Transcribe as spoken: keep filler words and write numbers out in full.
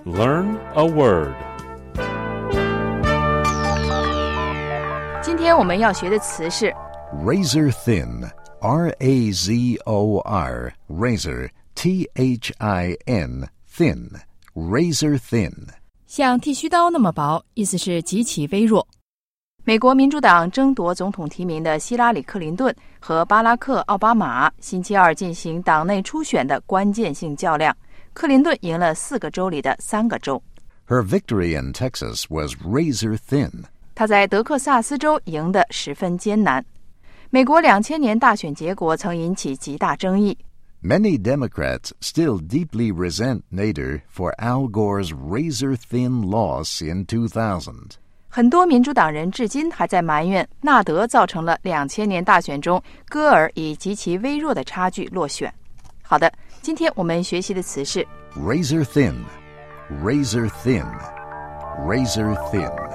Learn a word. 今天我们要学的词是 razor thin, R A Z O R, razor, T H I N, thin, razor thin. 像剃须刀那么薄，意思是极其微弱。美国民主党争夺总统提名的希拉里·克林顿和巴拉克·奥巴马星期二进行党内初选的关键性较量，克林顿赢了四个州里的三个州。 Her victory in Texas was razor thin. 她在德克萨斯州赢得十分艰难。美国两千年大选结果曾引起极大争议。 Many Democrats still deeply resent Nader for Al Gore's razor-thin loss in two thousand. 很多民主党人至今还在埋怨纳德造成了两千年大选中戈尔以极其微弱的差距落选。好的，今天我们学习的词是 razor thin, razor thin, razor thin.